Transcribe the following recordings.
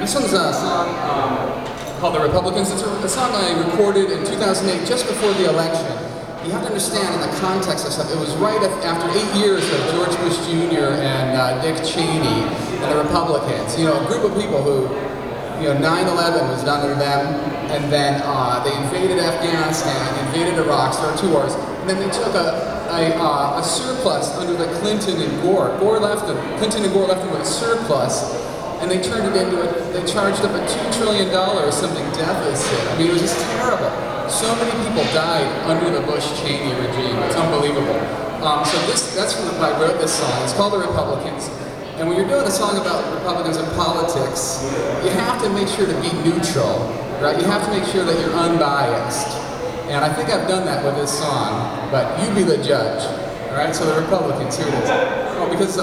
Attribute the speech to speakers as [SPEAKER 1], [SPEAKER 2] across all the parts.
[SPEAKER 1] This one's a song called The Republicans. It's a song I recorded in 2008, just before the election. You have to understand in the context of stuff, it was right after 8 years of George Bush Jr. and Dick Cheney and the Republicans. You know, a group of people who, 9/11 was done to them, and then they invaded Afghanistan, invaded Iraq, started 2 wars, and then they took a surplus under the Clinton and Gore. Clinton and Gore left them with a surplus, and they turned it into they charged up a $2 trillion or something deficit. I mean, it was just terrible. So many people died under the Bush-Cheney regime. It's unbelievable. That's why I wrote this song. It's called The Republicans. And when you're doing a song about Republicans and politics, you have to make sure to be neutral, right? You have to make sure that you're unbiased. And I think I've done that with this song, but you be the judge. All right, so The Republicans, here it is. Oh, because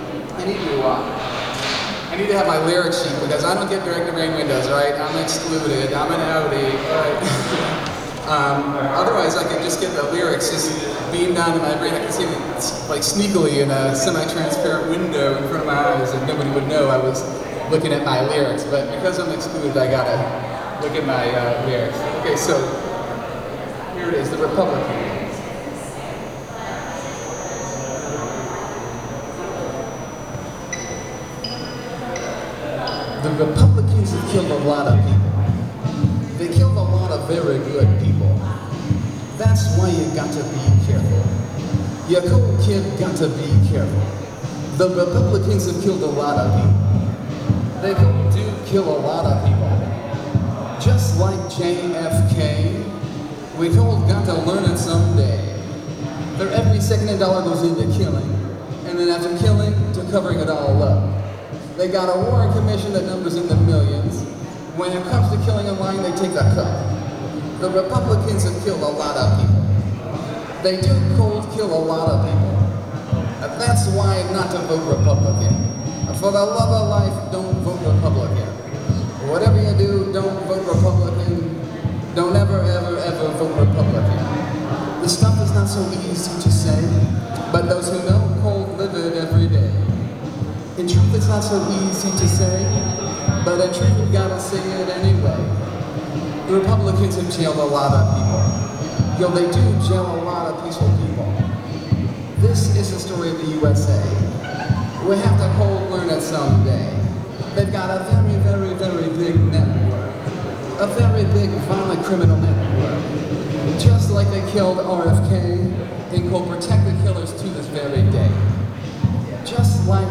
[SPEAKER 1] I need to have my lyric sheet because I don't get direct to rain windows, right? I'm excluded, I'm an outie, right? Otherwise I could just get the lyrics just beamed down to my brain. I can see it like sneakily in a semi-transparent window in front of my eyes and nobody would know I was looking at my lyrics. But because I'm excluded, I gotta look at my lyrics. Okay, so here it is, The Republicans. The Republicans have killed a lot of people. They killed a lot of very good people. That's why you got to be careful. You cool kid got to be careful. The Republicans have killed a lot of people. They do kill a lot of people. Just like JFK, we've all got to learn it someday. Their every second and dollar goes into killing, and then after killing, to covering it all up. They got a Warren Commission that numbers in the millions. When it comes to killing in line, they take a cut. The Republicans have killed a lot of people. They do cold kill a lot of people. And that's why not to vote Republican. For the love of life, don't vote Republican. Whatever you do, don't vote Republican. Don't ever, ever, ever vote Republican. This stuff is not so easy to say, but those who know cold live it every day. In truth, it's not so easy to say, but in truth, we've got to say it anyway. The Republicans have jailed a lot of people. They do jail a lot of peaceful people. This is the story of the USA. We have to learn it someday. They've got a very, very, very big network. A very big violent criminal network. Just like they killed RFK, and will protect the killers to this very day. Just like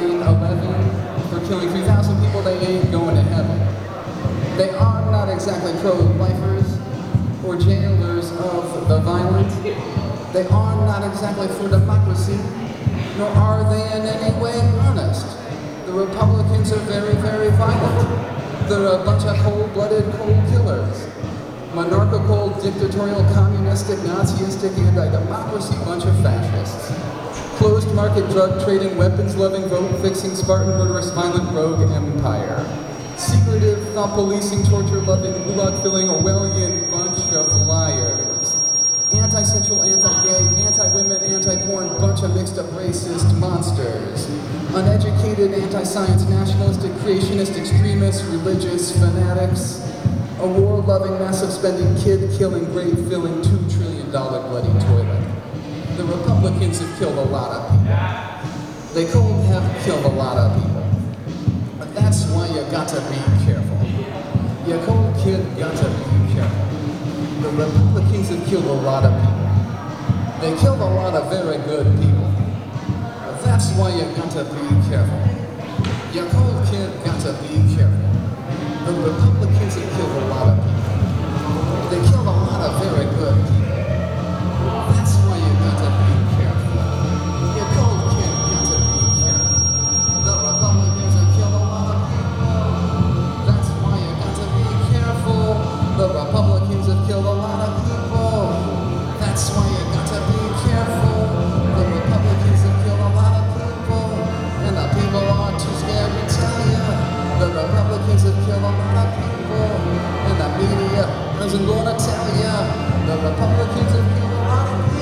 [SPEAKER 1] 9/11, for killing 3,000 people, they ain't going to heaven. They are not exactly pro-lifers or jailers of the violent. They are not exactly for democracy, nor are they in any way honest. The Republicans are very, very violent. They're a bunch of cold-blooded, cold killers. Monarchical, dictatorial, communistic, Nazistic, anti-democracy bunch of fascists. Closed market, drug trading, weapons loving, vote fixing, Spartan murderous, violent rogue empire. Secretive, thought policing, torture loving, gulag filling, Orwellian bunch of liars. Anti-sexual, anti-gay, anti-women, anti-porn, bunch of mixed up racist monsters. Uneducated, anti-science, nationalistic, creationist, extremists, religious fanatics. A war-loving, massive spending, kid-killing, grave-filling, $2 trillion bloody toilet. The Republicans have killed a lot of people. They have killed a lot of people. But that's why you got to be careful. You cold kid got to be careful. The Republicans have killed a lot of people. They killed a lot of very good people. But that's why you got to be careful. You cold kid got to be careful. The Republicans have killed a lot of people. They killed a lot of very good people. That's why you got to be careful. You cold kid got to be careful. The Republicans have killed a lot of people. That's why you got to be careful. The Republicans have killed a lot of people. That's why you got to be careful. The Republicans have killed a lot of people. And the people are too scared to tell you. The Republicans have killed a lot of people. And the media isn't going to tell you. The Republicans have killed a lot of people.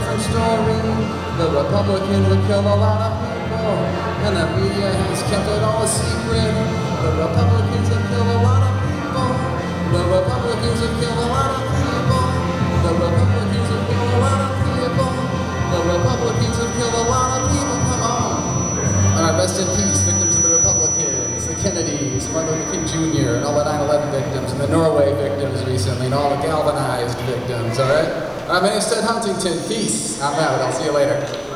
[SPEAKER 1] different story. The Republicans have killed a lot of people, and the media has kept it all a secret. The Republicans have killed a lot of people. The Republicans have killed a lot of people. The Republicans have killed a lot of people. The Republicans have killed a lot of people. Come on. Rest in peace, victims of the Republicans, the Kennedys, Martin Luther King Jr., and all the 9/11 victims, and the Norway victims recently, and all the galvanized victims, all right? My name is Ted Huntington. Peace. I'm out. I'll see you later.